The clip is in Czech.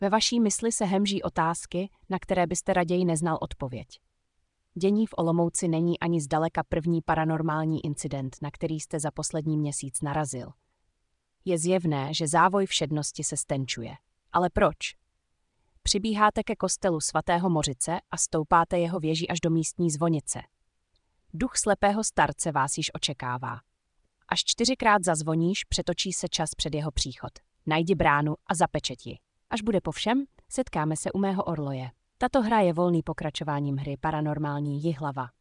Ve vaší mysli se hemží otázky, na které byste raději neznal odpověď. Dění v Olomouci není ani zdaleka první paranormální incident, na který jste za poslední měsíc narazil. Je zjevné, že závoj všednosti se stenčuje. Ale proč? Přibíháte ke kostelu svatého Mořice a stoupáte jeho věží až do místní zvonice. Duch slepého starce vás již očekává. Až 4krát zazvoníš, přetočí se čas před jeho příchod. Najdi bránu a zapečeť ji. Až bude po všem, setkáme se u mého orloje. Tato hra je volný pokračováním hry Paranormální Jihlava.